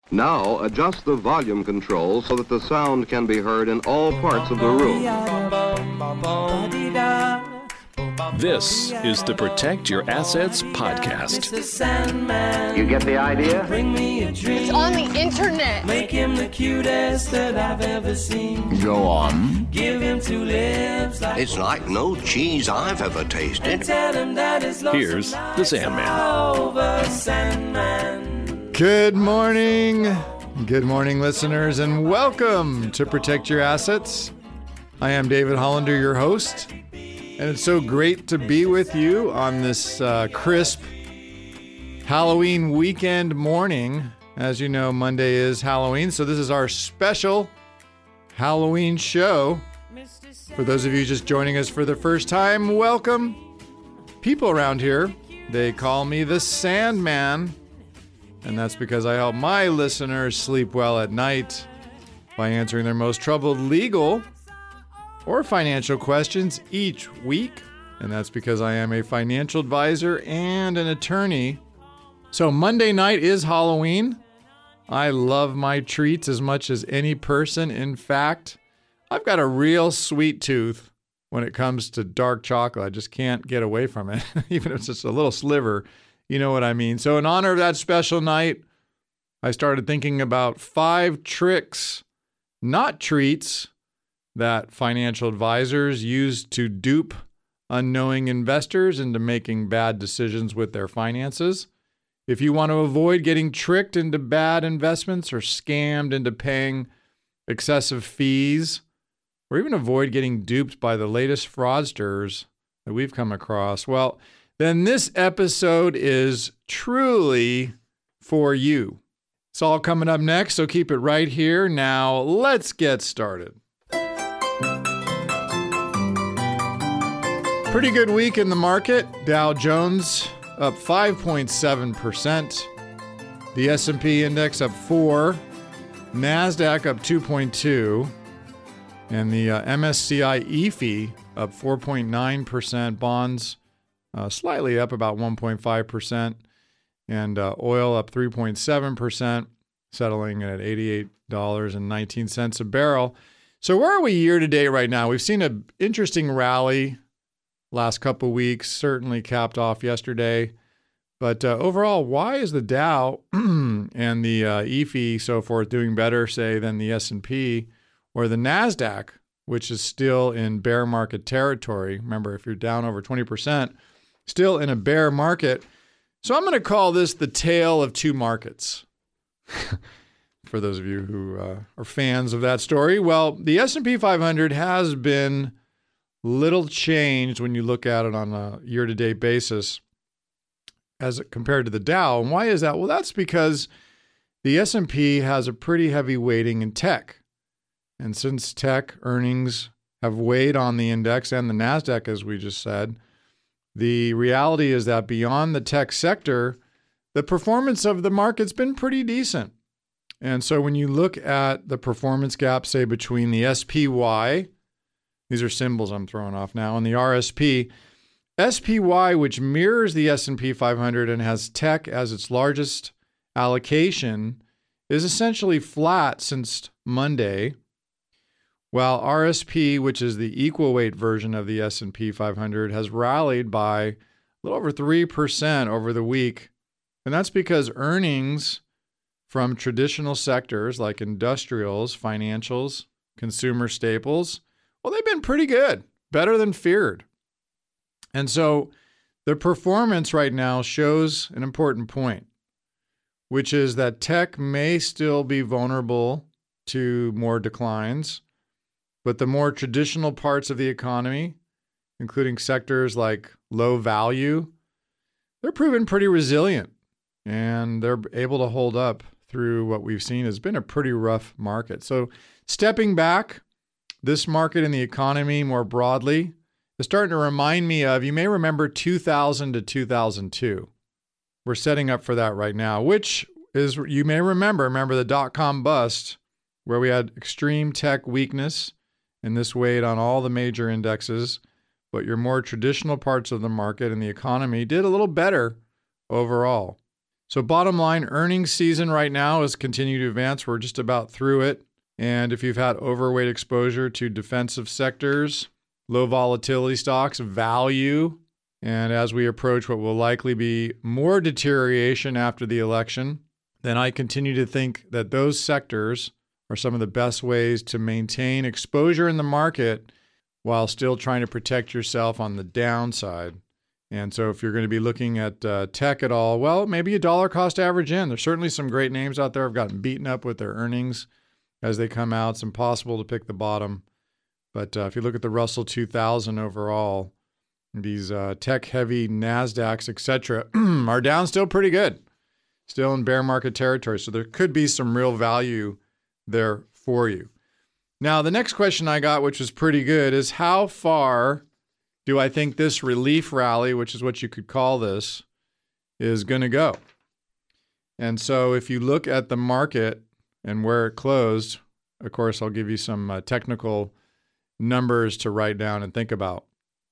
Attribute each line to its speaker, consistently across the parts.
Speaker 1: Now adjust the volume control so that the sound can be heard in all parts of the room.
Speaker 2: This is the Protect Your Assets podcast.
Speaker 3: You get the idea?
Speaker 4: It's on the internet.
Speaker 5: Make him the cutest that I've ever seen.
Speaker 3: Go on.
Speaker 5: Give him two lips like
Speaker 6: It's like no cheese I've ever tasted.
Speaker 5: tell him that his lonesome
Speaker 2: Here's the
Speaker 5: nights
Speaker 2: Sandman.
Speaker 5: are over, Sandman.
Speaker 7: Good morning. Good morning, listeners, and welcome to Protect Your Assets. I am David Hollander, your host, and it's so great to be with you on this crisp Halloween weekend morning. As you know, Monday is Halloween, so this is our special Halloween show. For those of you just joining us for the first time, welcome. People around here, they call me the Sandman. And that's because I help my listeners sleep well at night by answering their most troubled legal or financial questions each week. And that's because I am a financial advisor and an attorney. So Monday night is Halloween. I love my treats as much as any person. In fact, I've got a real sweet tooth when it comes to dark chocolate. I just can't get away from it, even if it's just a little sliver. You know what I mean? So in honor of that special night, I started thinking about 5 tricks, not treats, that financial advisors use to dupe unknowing investors into making bad decisions with their finances. If you want to avoid getting tricked into bad investments or scammed into paying excessive fees, or even avoid getting duped by the latest fraudsters that we've come across, well, then this episode is truly for you. It's all coming up next, so keep it right here. Now, let's get started. Pretty good week in the market. Dow Jones up 5.7%. The S&P index up 4%. NASDAQ up 2.2%. And the MSCI EAFE up 4.9%. Bonds slightly up about 1.5%, and oil up 3.7%, settling at $88.19 a barrel. So where are we year to date right now? We've seen an interesting rally last couple of weeks, certainly capped off yesterday. But overall, why is the Dow and the EAFE, so forth, doing better, say, than the S&P or the NASDAQ, which is still in bear market territory? Remember, if you're down over 20%, still in a bear market. So I'm going to call this the tale of two markets. For those of you who are fans of that story. Well, the S&P 500 has been little changed when you look at it on a year-to-date basis as compared to the Dow. And why is that? Well, that's because the S&P has a pretty heavy weighting in tech. And since tech earnings have weighed on the index and the NASDAQ, as we just said, the reality is that beyond the tech sector, the performance of the market's been pretty decent. And so when you look at the performance gap, say, between the SPY, these are symbols I'm throwing off now, and the RSP, SPY, which mirrors the S&P 500 and has tech as its largest allocation, is essentially flat since Monday, while RSP, which is the equal weight version of the S&P 500, has rallied by a little over 3% over the week. And that's because earnings from traditional sectors like industrials, financials, consumer staples, well, they've been pretty good, better than feared. And so the performance right now shows an important point, which is that tech may still be vulnerable to more declines, but the more traditional parts of the economy, including sectors like low value, they're proven pretty resilient, and they're able to hold up through what we've seen has been a pretty rough market. So stepping back, this market and the economy more broadly is starting to remind me of, you may remember 2000 to 2002. We're setting up for that right now, which is, you may remember the dot-com bust, where we had extreme tech weakness, and this weighed on all the major indexes, but your more traditional parts of the market and the economy did a little better overall. So bottom line, earnings season right now is continuing to advance. We're just about through it. And if you've had overweight exposure to defensive sectors, low volatility stocks, value, and as we approach what will likely be more deterioration after the election, then I continue to think that those sectors are some of the best ways to maintain exposure in the market while still trying to protect yourself on the downside. And so if you're going to be looking at tech at all, well, maybe a dollar cost average in. There's certainly some great names out there have gotten beaten up with their earnings as they come out. It's impossible to pick the bottom. But if you look at the Russell 2000 overall, these tech-heavy NASDAQs, et cetera, are down still pretty good. Still in bear market territory. So there could be some real value there for you. Now, the next question I got, which was pretty good, is how far do I think this relief rally, which is what you could call this, is going to go? And so if you look at the market and where it closed, of course, I'll give you some technical numbers to write down and think about.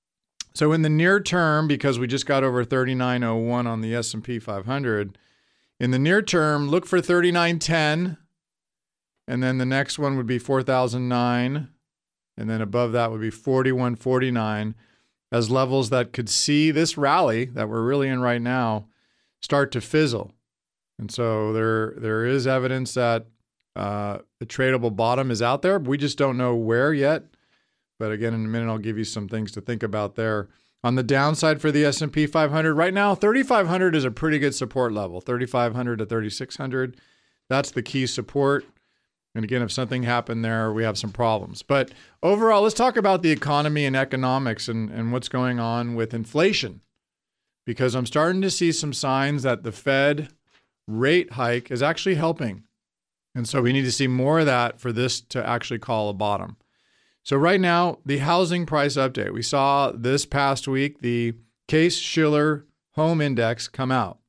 Speaker 7: So in the near term, because we just got over 39.01 on the S&P 500, in the near term, look for 39.10, and then the next one would be 4,009, and then above that would be 41.49 as levels that could see this rally that we're really in right now start to fizzle. And so there is evidence that the tradable bottom is out there. We just don't know where yet. But again, in a minute, I'll give you some things to think about there. On the downside for the S&P 500, right now, 3,500 is a pretty good support level, 3,500 to 3,600. That's the key support. And again, if something happened there, we have some problems. But overall, let's talk about the economy and economics and what's going on with inflation. Because I'm starting to see some signs that the Fed rate hike is actually helping. And so we need to see more of that for this to actually call a bottom. So right now, the housing price update. We saw this past week the Case-Shiller Home Index come out.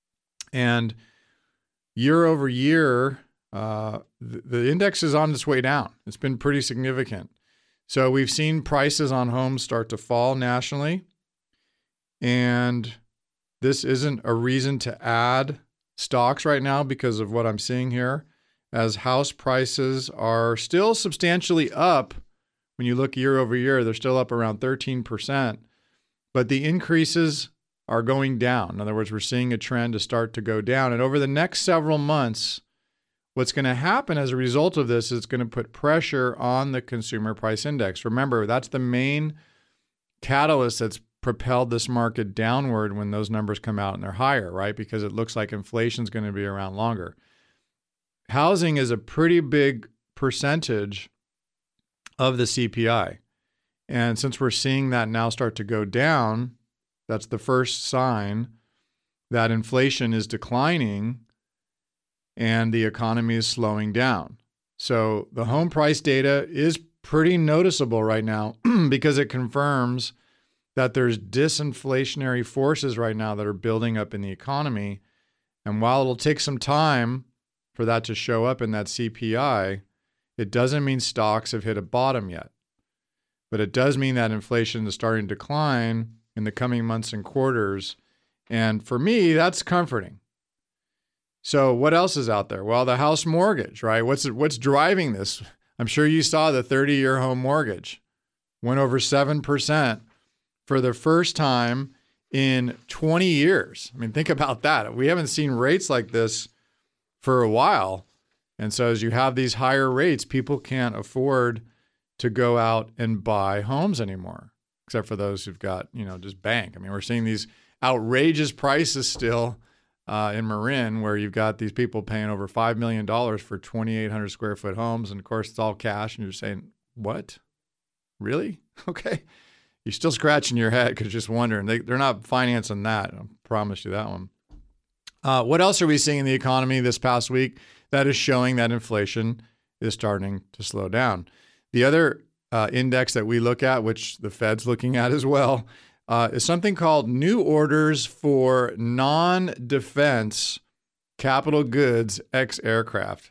Speaker 7: And year over year, the index is on its way down. It's been pretty significant. So we've seen prices on homes start to fall nationally. And this isn't a reason to add stocks right now because of what I'm seeing here, as house prices are still substantially up. When you look year over year, they're still up around 13%, but the increases are going down. In other words, we're seeing a trend to start to go down. And over the next several months, what's going to happen as a result of this is it's going to put pressure on the consumer price index. Remember, that's the main catalyst that's propelled this market downward when those numbers come out and they're higher, right? Because it looks like inflation's going to be around longer. Housing is a pretty big percentage of the CPI. And since we're seeing that now start to go down, that's the first sign that inflation is declining and the economy is slowing down. So the home price data is pretty noticeable right now because it confirms that there's disinflationary forces right now that are building up in the economy. And while it'll take some time for that to show up in that CPI, it doesn't mean stocks have hit a bottom yet. But it does mean that inflation is starting to decline in the coming months and quarters. And for me, that's comforting. So what else is out there? Well, the house mortgage, right? What's driving this? I'm sure you saw the 30-year home mortgage went over 7% for the first time in 20 years. I mean, think about that. We haven't seen rates like this for a while. And so as you have these higher rates, people can't afford to go out and buy homes anymore, except for those who've got, just bank. I mean, we're seeing these outrageous prices still in Marin, where you've got these people paying over $5 million for 2,800 square foot homes. And of course, it's all cash. And you're saying, what? Really? Okay. You're still scratching your head because you're just wondering. They're not financing that. I promise you that one. What else are we seeing in the economy this past week that is showing that inflation is starting to slow down? The other index that we look at, which the Fed's looking at as well, is something called New Orders for Non-Defense Capital Goods Ex-Aircraft.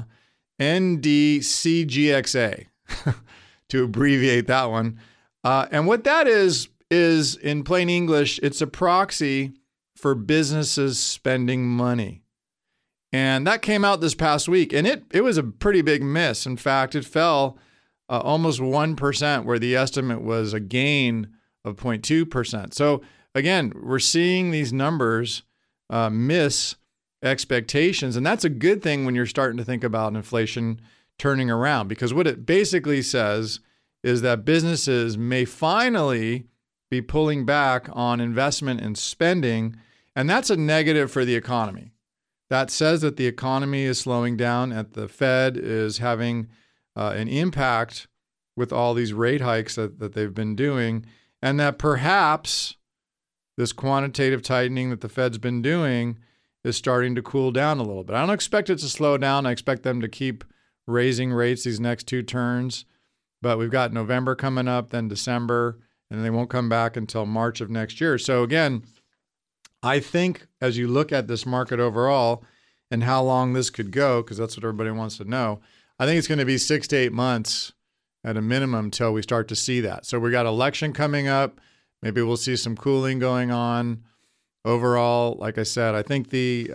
Speaker 7: NDCGXA, to abbreviate that one. And what that is in plain English, it's a proxy for businesses spending money. And that came out this past week, and it was a pretty big miss. In fact, it fell almost 1%, where the estimate was a gain of 0.2%. So again, we're seeing these numbers miss expectations, and that's a good thing when you're starting to think about inflation turning around, because what it basically says is that businesses may finally be pulling back on investment and spending, and that's a negative for the economy. That says that the economy is slowing down, and the Fed is having an impact with all these rate hikes that they've been doing, and that perhaps this quantitative tightening that the Fed's been doing is starting to cool down a little bit. I don't expect it to slow down. I expect them to keep raising rates these next two turns, but we've got November coming up, then December, and they won't come back until March of next year. So again, I think as you look at this market overall and how long this could go, because that's what everybody wants to know, I think it's going to be 6 to 8 months at a minimum till we start to see that. So we got election coming up. Maybe we'll see some cooling going on. Overall, like I said, I think the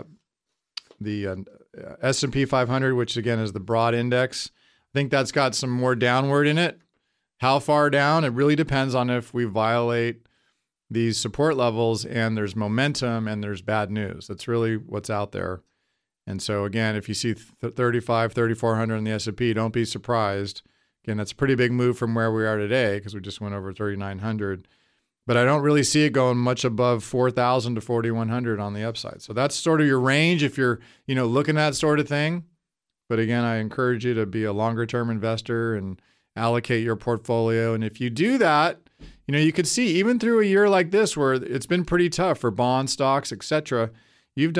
Speaker 7: S&P 500, which again is the broad index, I think that's got some more downward in it. How far down? It really depends on if we violate these support levels and there's momentum and there's bad news. That's really what's out there. And so again, if you see 3,400 in the S&P, don't be surprised. Again, that's a pretty big move from where we are today because we just went over 3,900. But I don't really see it going much above 4,000 to 4,100 on the upside. So that's sort of your range if you're, looking at that sort of thing. But again, I encourage you to be a longer-term investor and allocate your portfolio. And if you do that, you could see even through a year like this where it's been pretty tough for bond stocks, etc. Should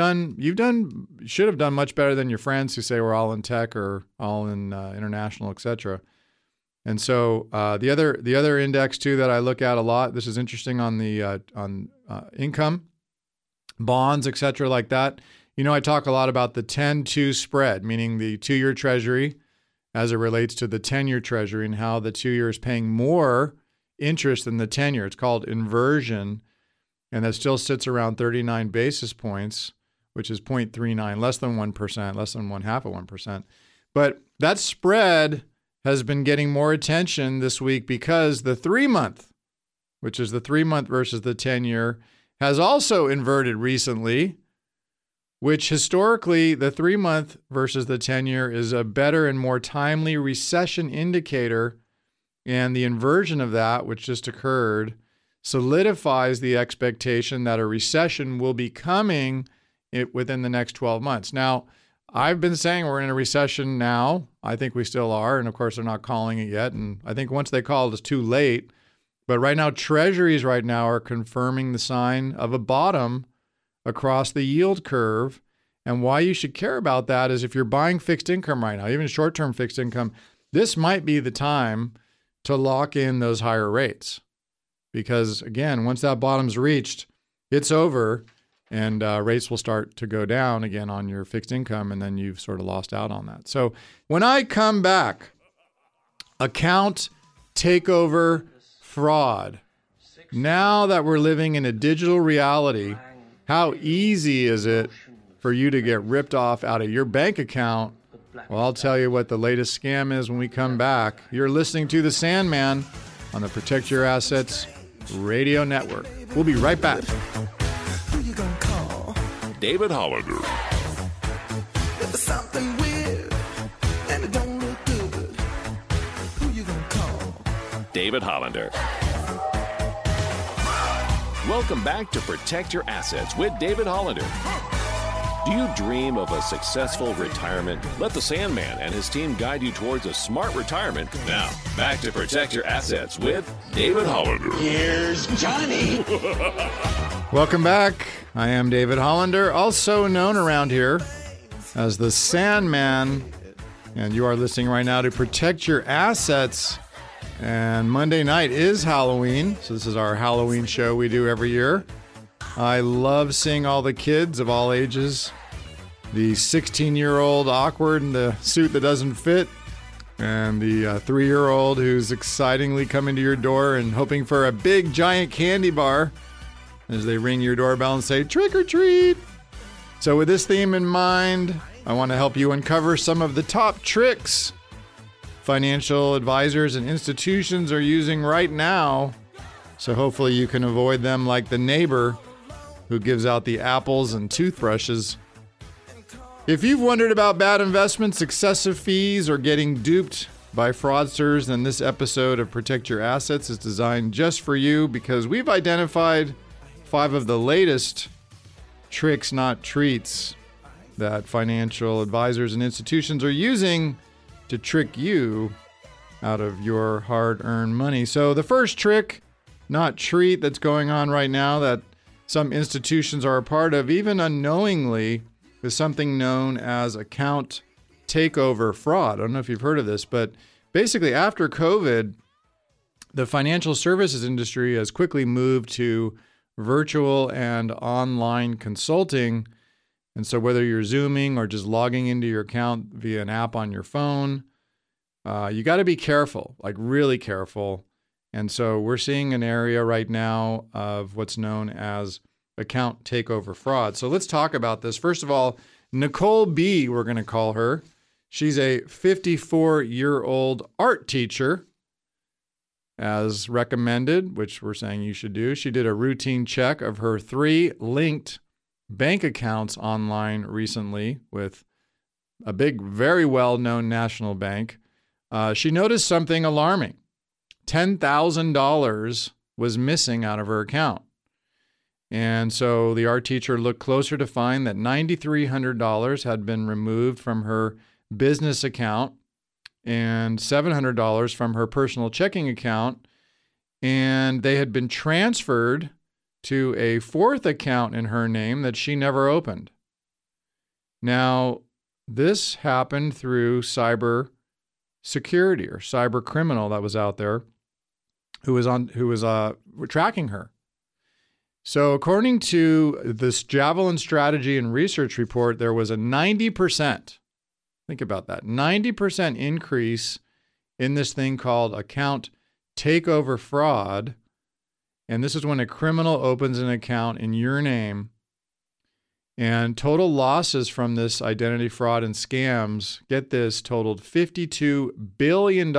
Speaker 7: have done much better than your friends who say we're all in tech or all in international, etc. And so the other index too that I look at a lot, this is interesting on the income, bonds, et cetera, like that. I talk a lot about the 10-2 spread, meaning the 2-year treasury as it relates to the 10-year treasury and how the 2-year is paying more interest than the 10-year. It's called inversion, and that still sits around 39 basis points, which is 0.39, less than 1%, less than 0.5 of 1%. But that spread has been getting more attention this week because the 3-month, which is the 3-month versus the 10-year, has also inverted recently, which historically the 3-month versus the 10-year is a better and more timely recession indicator. And the inversion of that, which just occurred, solidifies the expectation that a recession will be coming within the next 12 months. Now, I've been saying we're in a recession now. I think we still are. And of course, they're not calling it yet. And I think once they call it, it's too late. But right now, treasuries right now are confirming the sign of a bottom across the yield curve. And why you should care about that is if you're buying fixed income right now, even short-term fixed income, this might be the time to lock in those higher rates. Because again, once that bottom's reached, it's over. And rates will start to go down again on your fixed income, and then you've sort of lost out on that. So when I come back, account takeover fraud. Now that we're living in a digital reality, how easy is it for you to get ripped off out of your bank account? Well, I'll tell you what the latest scam is when we come back. You're listening to The Sandman on the Protect Your Assets Radio Network. We'll be right back.
Speaker 2: David Hollander.
Speaker 5: If something weird and it don't look good, who you gonna call?
Speaker 2: David Hollander. Welcome back to Protect Your Assets with David Hollander. Do you dream of a successful retirement? Let the Sandman and his team guide you towards a smart retirement. Now, back to Protect Your Assets with David Hollander.
Speaker 6: Here's Johnny.
Speaker 7: Welcome back. I am David Hollander, also known around here as the Sandman. And you are listening right now to Protect Your Assets. And Monday night is Halloween. So this is our Halloween show we do every year. I love seeing all the kids of all ages. The 16-year-old awkward in the suit that doesn't fit. And the 3-year-old who's excitingly coming to your door and hoping for a big, giant candy bar. as they ring your doorbell and say, trick or treat. So with this theme in mind, I want to help you uncover some of the top tricks financial advisors and institutions are using right now. So hopefully you can avoid them like the neighbor who gives out the apples and toothbrushes. If you've wondered about bad investments, excessive fees, or getting duped by fraudsters, then this episode of Protect Your Assets is designed just for you because we've identified 5 of the latest tricks, not treats, that financial advisors and institutions are using to trick you out of your hard-earned money. So the first trick, not treat, that's going on right now that some institutions are a part of, even unknowingly, is something known as account takeover fraud. I don't know if you've heard of this, but basically after COVID, the financial services industry has quickly moved to virtual and online consulting. And so whether you're Zooming or just logging into your account via an app on your phone, you got to be careful, like really careful. And so we're seeing an area right now of what's known as account takeover fraud. So let's talk about this. First of all, Nicole B., we're going to call her. She's a 54-year-old art teacher, as recommended, which we're saying you should do. She did a routine check of her 3 linked bank accounts online recently with a big, very well-known national bank. She noticed something alarming. $10,000 was missing out of her account. And so the art teacher looked closer to find that $9,300 had been removed from her business account and $700 from her personal checking account, and they had been transferred to a 4th account in her name that she never opened. Now, this happened through cyber security or cyber criminal that was out there who was tracking her. So according to this Javelin Strategy and Research report, there was a 90%, think about that, 90% increase in this thing called account takeover fraud. And this is when a criminal opens an account in your name. And total losses from this identity fraud and scams, get this, totaled $52 billion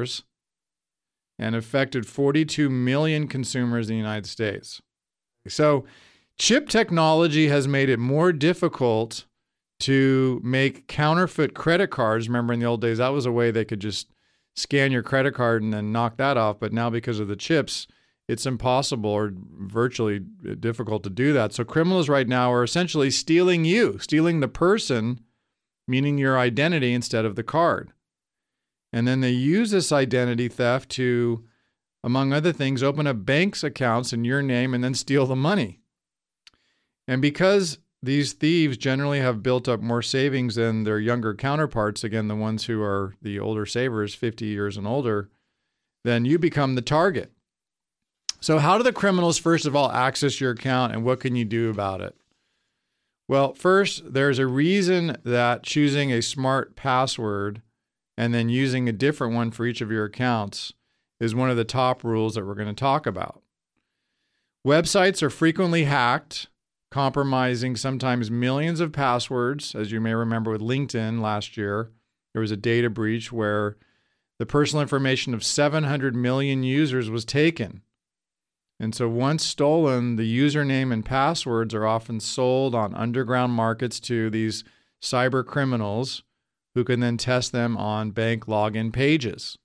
Speaker 7: and affected 42 million consumers in the United States. So chip technology has made it more difficult to make counterfeit credit cards. Remember in the old days, that was a way they could just scan your credit card and then knock that off. But now because of the chips, it's impossible or virtually difficult to do that. So criminals right now are essentially stealing the person, meaning your identity instead of the card. And then they use this identity theft to, among other things, open up banks accounts in your name and then steal the money. And because these thieves generally have built up more savings than their younger counterparts, again, the ones who are the older savers, 50 years and older, then you become the target. So how do the criminals, first of all, access your account and what can you do about it? Well, first, there's a reason that choosing a smart password and then using a different one for each of your accounts is one of the top rules that we're going to talk about. Websites are frequently hacked, compromising sometimes millions of passwords. As you may remember with LinkedIn last year, there was a data breach where the personal information of 700 million users was taken. And so once stolen, the username and passwords are often sold on underground markets to these cyber criminals who can then test them on bank login pages.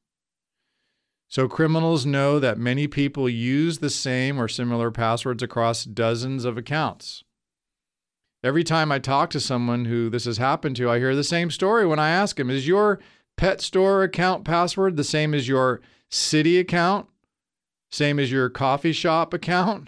Speaker 7: So criminals know that many people use the same or similar passwords across dozens of accounts. Every time I talk to someone who this has happened to, I hear the same story when I ask them, is your pet store account password the same as your Citi account? Same as your coffee shop account?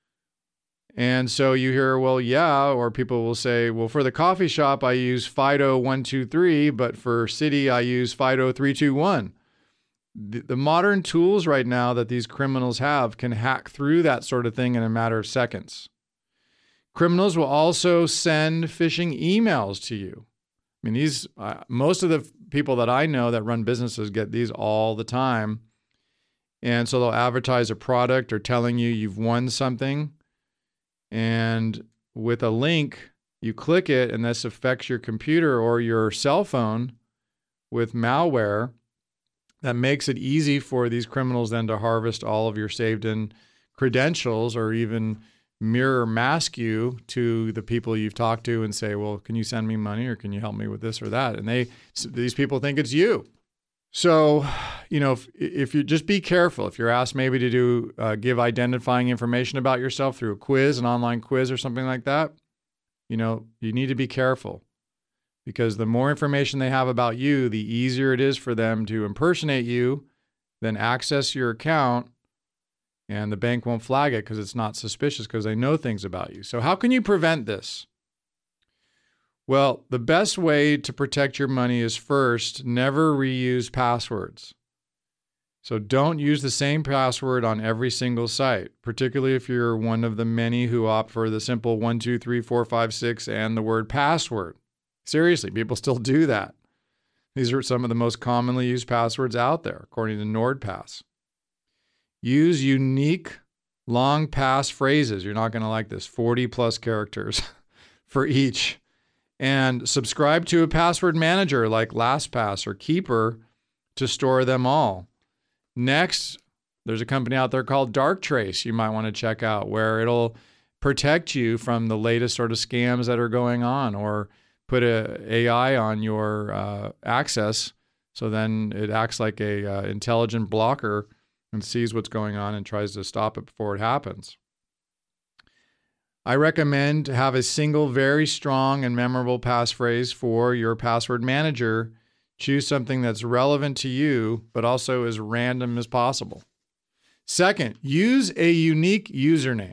Speaker 7: And so you hear, well, yeah, or people will say, well, for the coffee shop, I use Fido123, but for Citi, I use Fido321. The modern tools right now that these criminals have can hack through that sort of thing in a matter of seconds. Criminals will also send phishing emails to you. I mean, these most of the people that I know that run businesses get these all the time. And so they'll advertise a product or telling you you've won something. And with a link, you click it, and this affects your computer or your cell phone with malware that makes it easy for these criminals then to harvest all of your saved-in credentials, or even mirror mask you to the people you've talked to and say, well, can you send me money, or can you help me with this or that? And these people think it's you. So, if you just be careful. If you're asked maybe to give identifying information about yourself through a quiz, an online quiz or something like that, you need to be careful, because the more information they have about you, the easier it is for them to impersonate you, then access your account, and the bank won't flag it because it's not suspicious, because they know things about you. So how can you prevent this? Well, the best way to protect your money is, first, never reuse passwords. So don't use the same password on every single site, particularly if you're one of the many who opt for the simple 1, 2, 3, 4, 5, 6 and the word password. Seriously, people still do that. These are some of the most commonly used passwords out there, according to NordPass. Use unique long pass phrases. You're not going to like this. 40 plus characters for each. And subscribe to a password manager like LastPass or Keeper to store them all. Next, there's a company out there called Darktrace you might want to check out, where it'll protect you from the latest sort of scams that are going on, or put a AI on your access, so then it acts like a intelligent blocker and sees what's going on and tries to stop it before it happens. I recommend to have a single, very strong and memorable passphrase for your password manager. Choose something that's relevant to you, but also as random as possible. Second, use a unique username.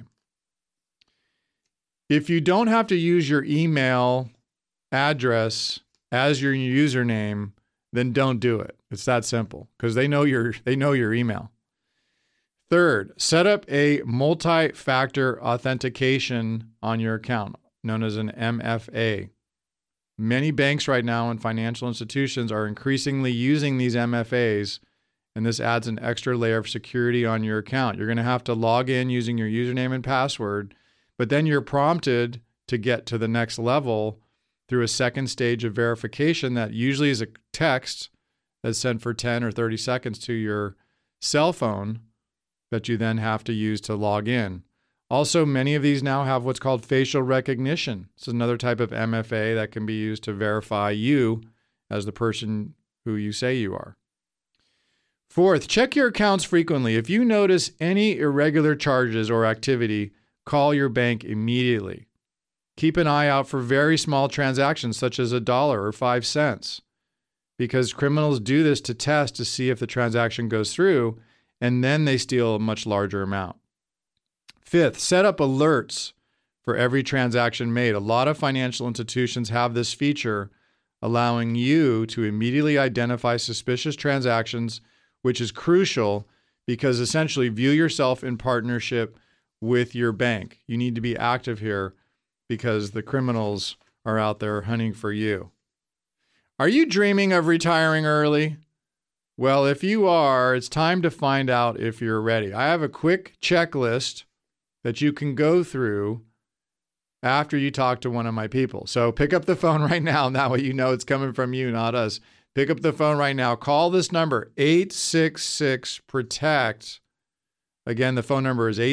Speaker 7: If you don't have to use your email address as your username, then don't do it. It's that simple, because they know your email. Third, set up a multi-factor authentication on your account, known as an MFA. Many banks right now and financial institutions are increasingly using these MFAs, and this adds an extra layer of security on your account. You're going to have to log in using your username and password, but then you're prompted to get to the next level through a second stage of verification that usually is a text that's sent for 10 or 30 seconds to your cell phone that you then have to use to log in. Also, many of these now have what's called facial recognition. This is another type of MFA that can be used to verify you as the person who you say you are. Fourth, check your accounts frequently. If you notice any irregular charges or activity, call your bank immediately. Keep an eye out for very small transactions, such as $1 or 5 cents, because criminals do this to test to see if the transaction goes through, and then they steal a much larger amount. Fifth, set up alerts for every transaction made. A lot of financial institutions have this feature, allowing you to immediately identify suspicious transactions, which is crucial because essentially view yourself in partnership with your bank. You need to be active here because the criminals are out there hunting for you. Are you dreaming of retiring early? Well, if you are, it's time to find out if you're ready. I have a quick checklist that you can go through after you talk to one of my people. So pick up the phone right now, and that way you know it's coming from you, not us. Pick up the phone right now. Call this number, 866-PROTECT. Again, the phone number is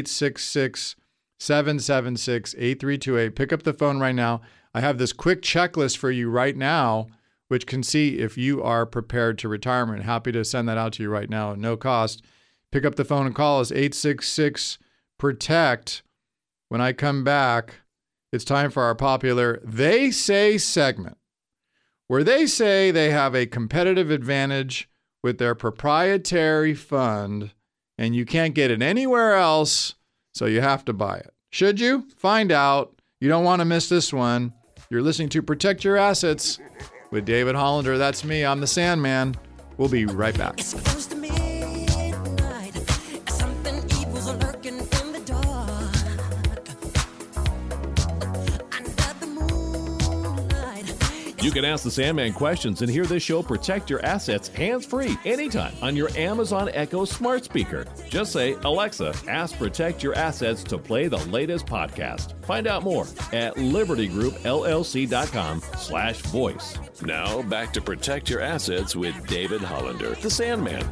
Speaker 7: 866-776-8328. Pick up the phone right now. I have this quick checklist for you right now, which can see if you are prepared to retirement. Happy to send that out to you right now at no cost. Pick up the phone and call us, 866-PROTECT. When I come back, it's time for our popular They Say segment, where they say they have a competitive advantage with their proprietary fund, and you can't get it anywhere else, so you have to buy it. Should you? Find out. You don't want to miss this one. You're listening to Protect Your Assets with David Hollander. That's me. I'm the Sandman. We'll be right back.
Speaker 5: It's close to midnight. Something evil's lurking in the dark. Under the moonlight,
Speaker 2: You can ask the Sandman questions and hear this show Protect Your Assets hands-free anytime on your Amazon Echo smart speaker. Just say, Alexa, ask Protect Your Assets to play the latest podcast. Find out more at libertygroupllc.com/voice. Now back to Protect Your Assets with David Hollander, the Sandman.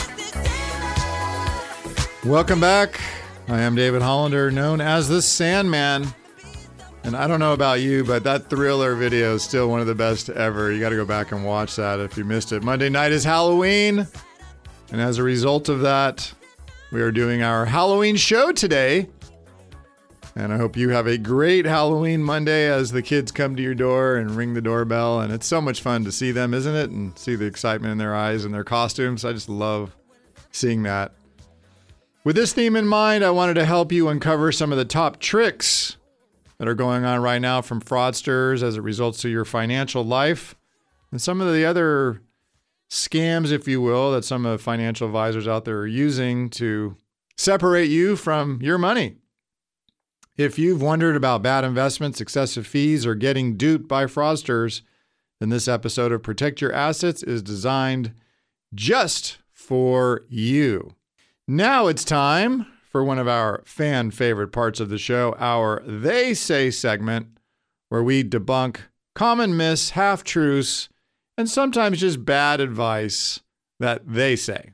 Speaker 7: Welcome back. I am David Hollander, known as the Sandman. And I don't know about you, but that Thriller video is still one of the best ever. You got to go back and watch that if you missed it. Monday night is Halloween. And as a result of that, we are doing our Halloween show today. And I hope you have a great Halloween Monday as the kids come to your door and ring the doorbell. And it's so much fun to see them, isn't it? And see the excitement in their eyes and their costumes. I just love seeing that. With this theme in mind, I wanted to help you uncover some of the top tricks that are going on right now from fraudsters as it results to your financial life, and some of the other scams, if you will, that some of the financial advisors out there are using to separate you from your money. If you've wondered about bad investments, excessive fees, or getting duped by fraudsters, then this episode of Protect Your Assets is designed just for you. Now it's time for one of our fan favorite parts of the show, our They Say segment, where we debunk common myths, half-truths, and sometimes just bad advice that they say.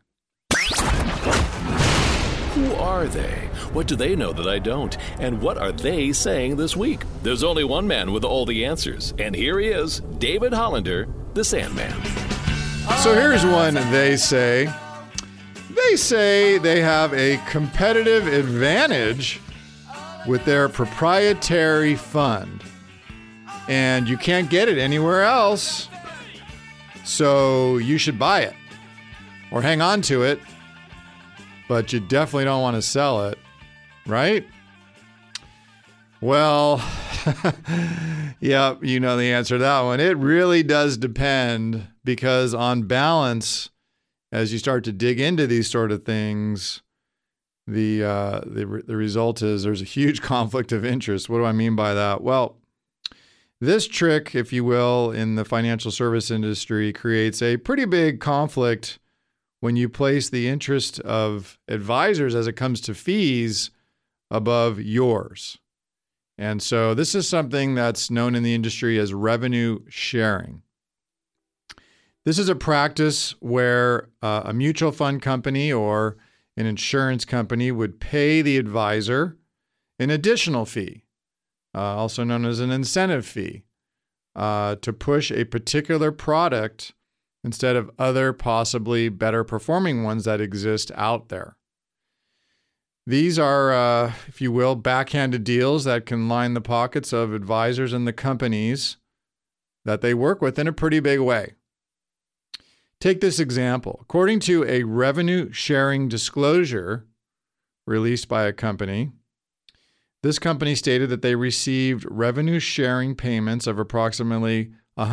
Speaker 2: Who are they? What do they know that I don't? And what are they saying this week? There's only one man with all the answers, and here he is, David Hollander, the Sandman.
Speaker 7: So here's one they say. They say they have a competitive advantage with their proprietary fund, and you can't get it anywhere else, so you should buy it or hang on to it, but you definitely don't want to sell it, right? Well, yeah, you know the answer to that one. It really does depend, because on balance, as you start to dig into these sort of things, the result is there's a huge conflict of interest. What do I mean by that? Well, this trick, if you will, in the financial service industry creates a pretty big conflict when you place the interest of advisors as it comes to fees above yours. And so this is something that's known in the industry as revenue sharing. This is a practice where a mutual fund company or an insurance company would pay the advisor an additional fee, also known as an incentive fee, to push a particular product instead of other possibly better performing ones that exist out there. These are, if you will, backhanded deals that can line the pockets of advisors and the companies that they work with in a pretty big way. Take this example. According to a revenue sharing disclosure released by a company, this company stated that they received revenue sharing payments of approximately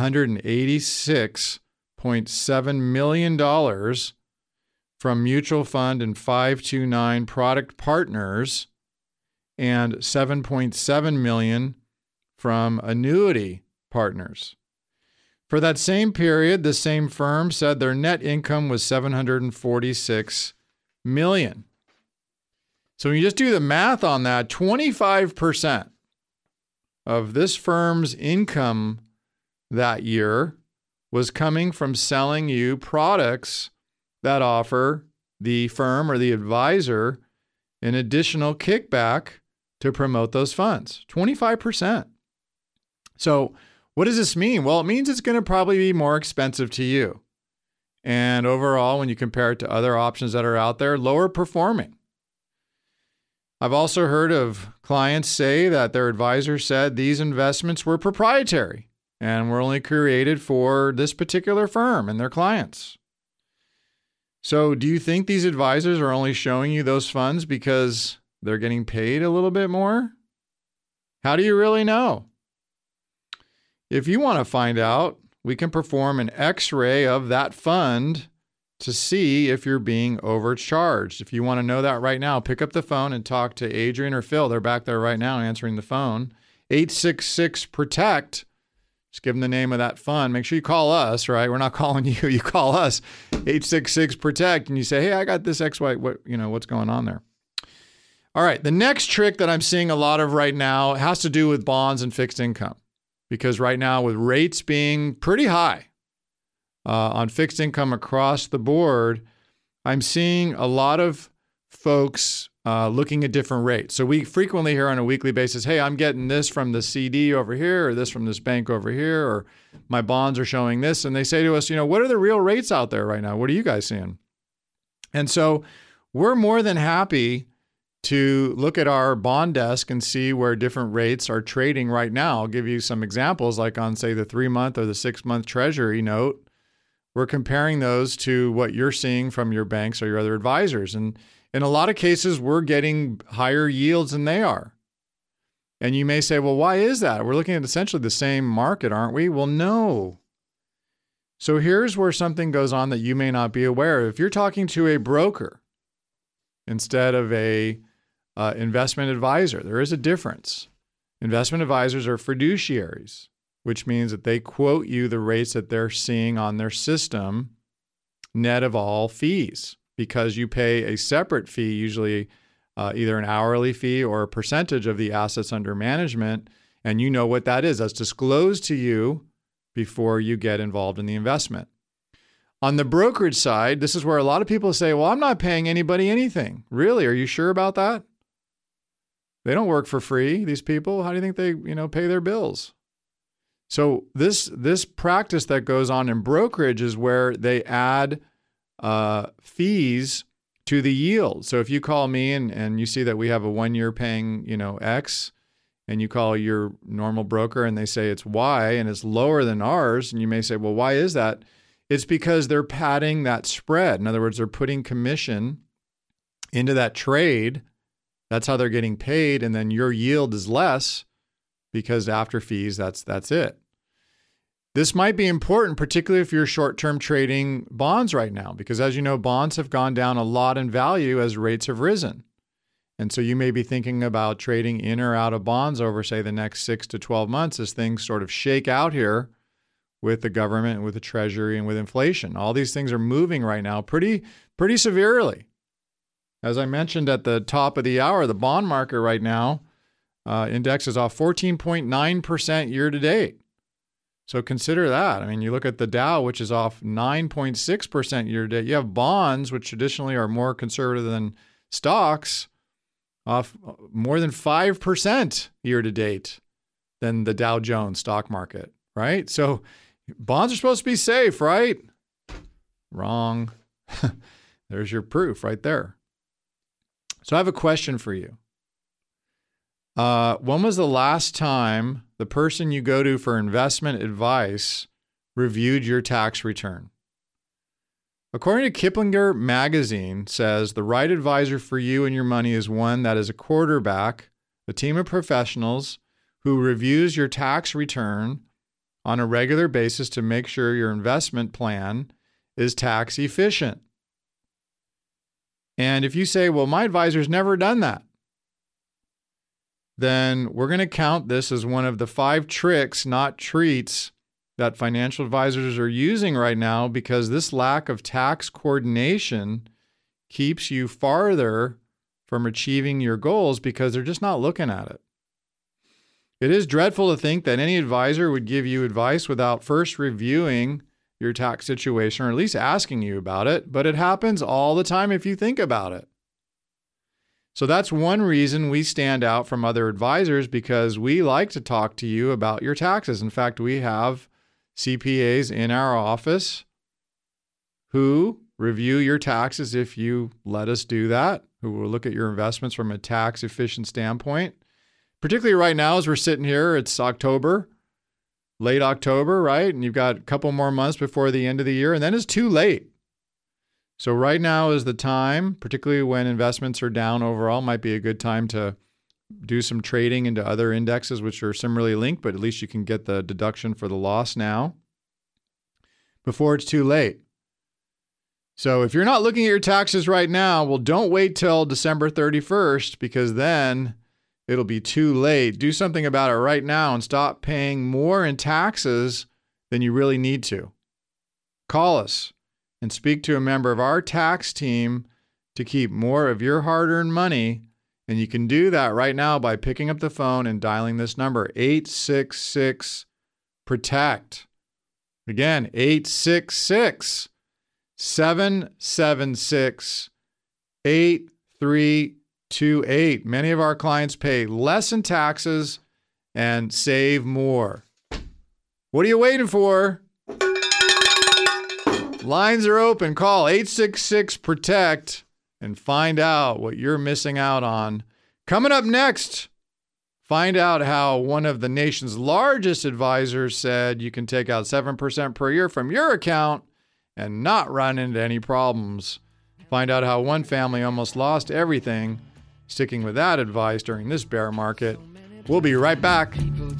Speaker 7: $186.7 million from mutual fund and 529 product partners and $7.7 million from annuity partners. For that same period, the same firm said their net income was $746 million. So when you just do the math on that, 25% of this firm's income that year was coming from selling you products that offer the firm or the advisor an additional kickback to promote those funds. 25%. So what does this mean? Well, it means it's going to probably be more expensive to you. And overall, when you compare it to other options that are out there, lower performing. I've also heard of clients say that their advisor said these investments were proprietary and were only created for this particular firm and their clients. So do you think these advisors are only showing you those funds because they're getting paid a little bit more? How do you really know? If you want to find out, we can perform an X-ray of that fund to see if you're being overcharged. If you want to know that right now, pick up the phone and talk to Adrian or Phil. They're back there right now answering the phone. 866-PROTECT Just give them the name of that fund. Make sure you call us, right? We're not calling you. You call us, 866-PROTECT, and you say, hey, I got this XY. What's going on there? All right. The next trick that I'm seeing a lot of right now has to do with bonds and fixed income. Because right now, with rates being pretty high on fixed income across the board, I'm seeing a lot of folks looking at different rates. So we frequently hear on a weekly basis, hey, I'm getting this from the CD over here, or this from this bank over here, or my bonds are showing this. And they say to us, what are the real rates out there right now? What are you guys seeing? And so we're more than happy to look at our bond desk and see where different rates are trading right now. I'll give you some examples, like on, say, the 3-month or the 6-month Treasury note. We're comparing those to what you're seeing from your banks or your other advisors. And in a lot of cases, we're getting higher yields than they are. And you may say, well, why is that? We're looking at essentially the same market, aren't we? Well, no. So here's where something goes on that you may not be aware of. If you're talking to a broker instead of a investment advisor, there is a difference. Investment advisors are fiduciaries, which means that they quote you the rates that they're seeing on their system, net of all fees, because you pay a separate fee, usually either an hourly fee or a percentage of the assets under management, and you know what that is. That's disclosed to you before you get involved in the investment. On the brokerage side, this is where a lot of people say, well, I'm not paying anybody anything. Really? Are you sure about that? They don't work for free, these people. How do you think they, pay their bills? So this practice that goes on in brokerage is where they add fees to the yield. So if you call me and you see that we have a 1 year paying, X, and you call your normal broker and they say it's Y and it's lower than ours, and you may say, well, why is that? It's because they're padding that spread. In other words, they're putting commission into that trade. That's how they're getting paid. And then your yield is less because after fees, that's it. This might be important, particularly if you're short-term trading bonds right now, because as you know, bonds have gone down a lot in value as rates have risen. And so you may be thinking about trading in or out of bonds over, say, the next 6 to 12 months as things sort of shake out here with the government and with the Treasury and with inflation. All these things are moving right now pretty severely. As I mentioned at the top of the hour, the bond market right now, index is off 14.9% year to date. So consider that. I mean, you look at the Dow, which is off 9.6% year to date. You have bonds, which traditionally are more conservative than stocks, off more than 5% year to date than the Dow Jones stock market, right? So bonds are supposed to be safe, right? Wrong. There's your proof right there. So I have a question for you. When was the last time the person you go to for investment advice reviewed your tax return? According to Kiplinger magazine, says the right advisor for you and your money is one that is a quarterback, a team of professionals who reviews your tax return on a regular basis to make sure your investment plan is tax efficient. And if you say, well, my advisor's never done that, then we're going to count this as one of the 5 tricks, not treats, that financial advisors are using right now, because this lack of tax coordination keeps you farther from achieving your goals because they're just not looking at it. It is dreadful to think that any advisor would give you advice without first reviewing your tax situation, or at least asking you about it, but it happens all the time if you think about it. So that's one reason we stand out from other advisors, because we like to talk to you about your taxes. In fact, we have CPAs in our office who review your taxes if you let us do that, who will look at your investments from a tax efficient standpoint. Particularly right now as we're sitting here, it's October, late October, right? And you've got a couple more months before the end of the year, and then it's too late. So right now is the time, particularly when investments are down overall, might be a good time to do some trading into other indexes which are similarly linked, but at least you can get the deduction for the loss now before it's too late. So if you're not looking at your taxes right now, well, don't wait till December 31st, because then it'll be too late. Do something about it right now and stop paying more in taxes than you really need to. Call us and speak to a member of our tax team to keep more of your hard-earned money. And you can do that right now by picking up the phone and dialing this number, 866-PROTECT. Again, 866-776-8328. Many of our clients pay less in taxes and save more. What are you waiting for? Lines are open. Call 866-PROTECT and find out what you're missing out on. Coming up next, find out how one of the nation's largest advisors said you can take out 7% per year from your account and not run into any problems. Find out how one family almost lost everything sticking with that advice during this bear market. We'll be right back.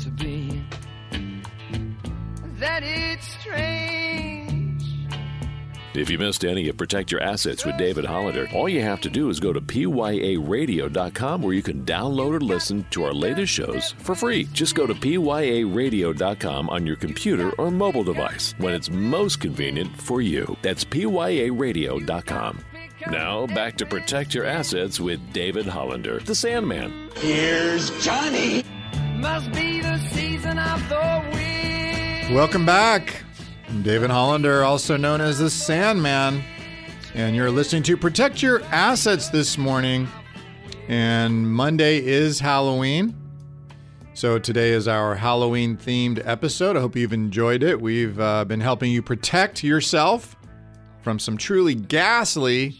Speaker 5: That it's strange.
Speaker 2: If you missed any of Protect Your Assets with David Hollander, all you have to do is go to PYARadio.com where you can download or listen to our latest shows for free. Just go to PYARadio.com on your computer or mobile device when it's most convenient for you. That's PYARadio.com. Now, back to Protect Your Assets with David Hollander, the Sandman.
Speaker 6: Here's Johnny.
Speaker 5: Must be the season of the wind.
Speaker 7: Welcome back. I'm David Hollander, also known as the Sandman, and you're listening to Protect Your Assets this morning. And Monday is Halloween, so today is our Halloween-themed episode. I hope you've enjoyed it. We've been helping you protect yourself from some truly ghastly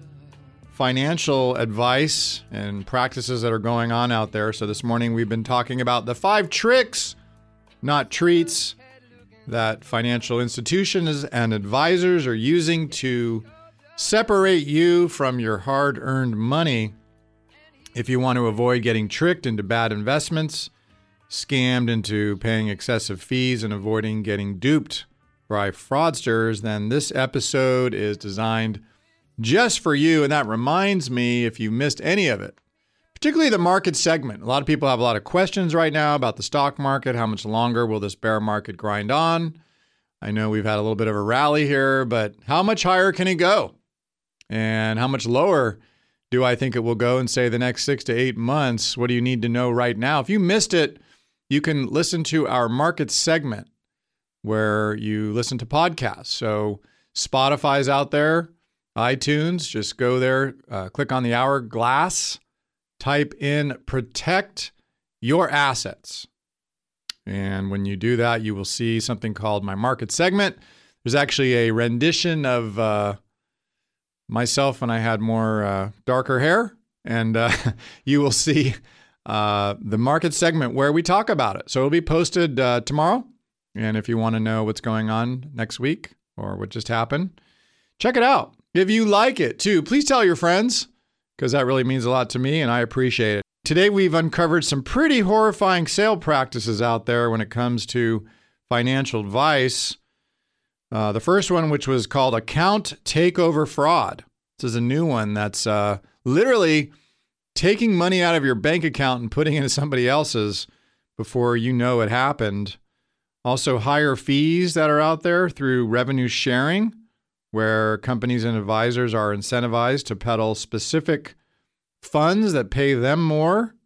Speaker 7: financial advice and practices that are going on out there. So this morning we've been talking about the 5 tricks, not treats, that financial institutions and advisors are using to separate you from your hard-earned money if you want to avoid getting tricked into bad investments, scammed into paying excessive fees, and avoiding getting duped by fraudsters. Then this episode is designed just for you. And that reminds me, if you missed any of it, particularly the market segment. A lot of people have a lot of questions right now about the stock market. How much longer will this bear market grind on? I know we've had a little bit of a rally here, but how much higher can it go? And how much lower do I think it will go in, say, the next 6 to 8 months? What do you need to know right now? If you missed it, you can listen to our market segment where you listen to podcasts. So Spotify's out there, iTunes, just go there, click on the hourglass, type in Protect Your Assets. And when you do that, you will see something called My Market Segment. There's actually a rendition of myself when I had more darker hair. And you will see the market segment where we talk about it. So it'll be posted tomorrow. And if you want to know what's going on next week or what just happened, check it out. If you like it, too, please tell your friends, because that really means a lot to me, and I appreciate it. Today, we've uncovered some pretty horrifying sale practices out there when it comes to financial advice. The first one, which was called account takeover fraud. This is a new one that's literally taking money out of your bank account and putting it into somebody else's before you know it happened. Also, higher fees that are out there through revenue sharing, where companies and advisors are incentivized to peddle specific funds that pay them more.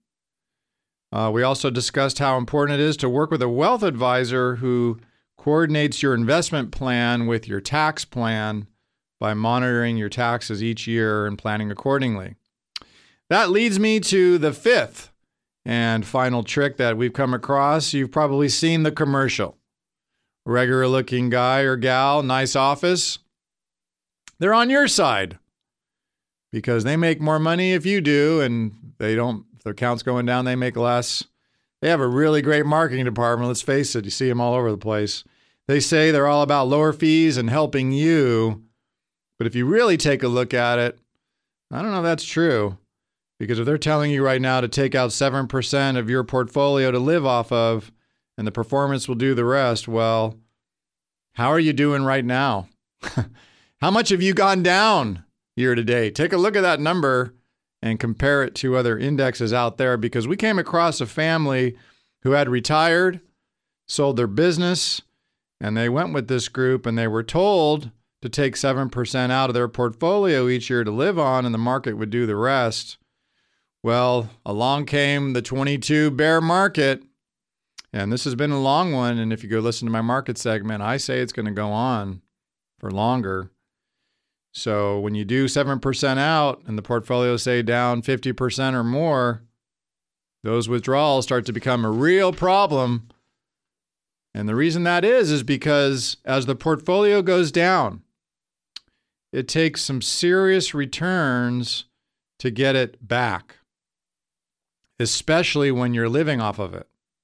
Speaker 7: We also discussed how important it is to work with a wealth advisor who coordinates your investment plan with your tax plan by monitoring your taxes each year and planning accordingly. That leads me to the 5th and final trick that we've come across. You've probably seen the commercial. Regular looking guy or gal, nice office. They're on your side because they make more money if you do, and they don't, if their account's going down, they make less. They have a really great marketing department. Let's face it, you see them all over the place. They say they're all about lower fees and helping you. But if you really take a look at it, I don't know if that's true. Because if they're telling you right now to take out 7% of your portfolio to live off of, and the performance will do the rest, well, how are you doing right now? How much have you gone down year to date? Take a look at that number and compare it to other indexes out there, because we came across a family who had retired, sold their business, and they went with this group, and they were told to take 7% out of their portfolio each year to live on, and the market would do the rest. Well, along came the 22 bear market, and this has been a long one, and if you go listen to my market segment, I say it's going to go on for longer. So when you do 7% out and the portfolio, say, down 50% or more, those withdrawals start to become a real problem. And the reason that is because as the portfolio goes down, it takes some serious returns to get it back, especially when you're living off of it.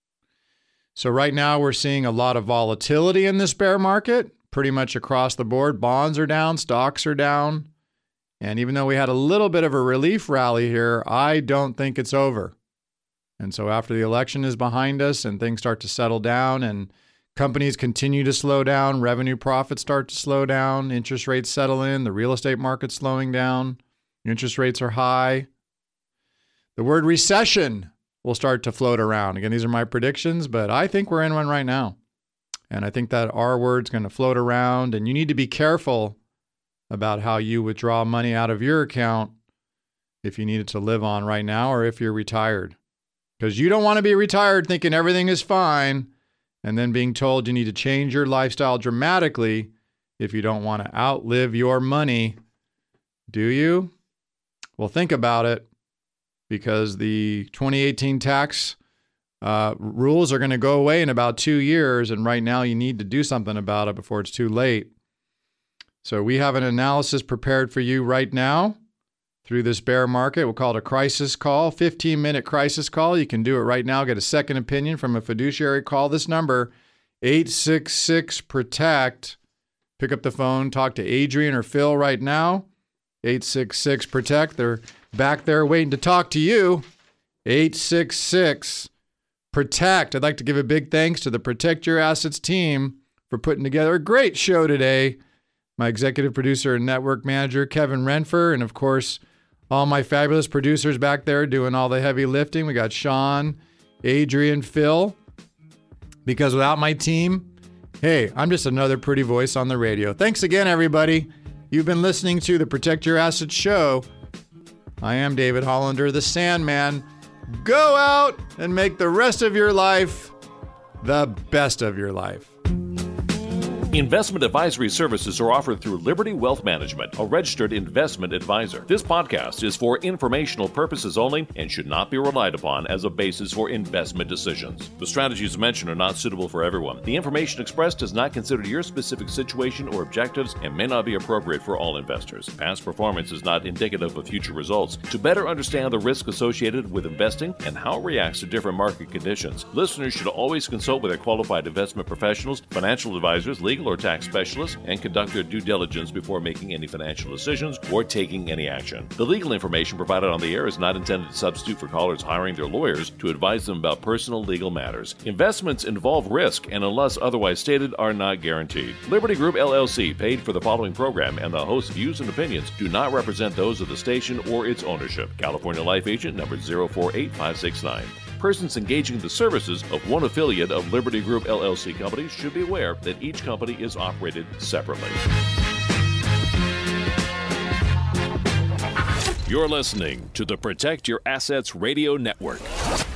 Speaker 7: So right now we're seeing a lot of volatility in this bear market, pretty much across the board. Bonds are down, stocks are down. And even though we had a little bit of a relief rally here, I don't think it's over. And so after the election is behind us and things start to settle down and companies continue to slow down, revenue profits start to slow down, interest rates settle in, the real estate market's slowing down, interest rates are high, the word recession will start to float around. Again, these are my predictions, but I think we're in one right now. And I think that R word's going to float around, and you need to be careful about how you withdraw money out of your account if you need it to live on right now or if you're retired. Because you don't want to be retired thinking everything is fine and then being told you need to change your lifestyle dramatically if you don't want to outlive your money. Do you? Well, think about it, because the 2018 tax rules are going to go away in about 2 years, and right now you need to do something about it before it's too late. So we have an analysis prepared for you right now through this bear market. We'll call it a crisis call, 15-minute crisis call. You can do it right now. Get a second opinion from a fiduciary. Call this number, 866-PROTECT. Pick up the phone, talk to Adrian or Phil right now, 866-PROTECT. They're back there waiting to talk to you, 866-PROTECT. I'd like to give a big thanks to the Protect Your Assets team for putting together a great show today. My executive producer and network manager, Kevin Renfer, and of course, all my fabulous producers back there doing all the heavy lifting. We got Sean, Adrian, Phil. Because without my team, hey, I'm just another pretty voice on the radio. Thanks again, everybody. You've been listening to the Protect Your Assets show. I am David Hollander, the Sandman. Go out and make the rest of your life the best of your life.
Speaker 2: Investment advisory services are offered through Liberty Wealth Management, a registered investment advisor. This podcast is for informational purposes only and should not be relied upon as a basis for investment decisions. The strategies mentioned are not suitable for everyone. The information expressed does not consider your specific situation or objectives and may not be appropriate for all investors. Past performance is not indicative of future results. To better understand the risk associated with investing and how it reacts to different market conditions, listeners should always consult with their qualified investment professionals, financial advisors, legal or tax specialists, and conduct their due diligence before making any financial decisions or taking any action. The legal information provided on the air is not intended to substitute for callers hiring their lawyers to advise them about personal legal matters. Investments involve risk and, unless otherwise stated, are not guaranteed. Liberty Group LLC paid for the following program, and the host's views and opinions do not represent those of the station or its ownership. California Life Agent number 048569. Persons engaging the services of one affiliate of Liberty Group LLC companies should be aware that each company is operated separately. You're listening to the Protect Your Assets Radio Network.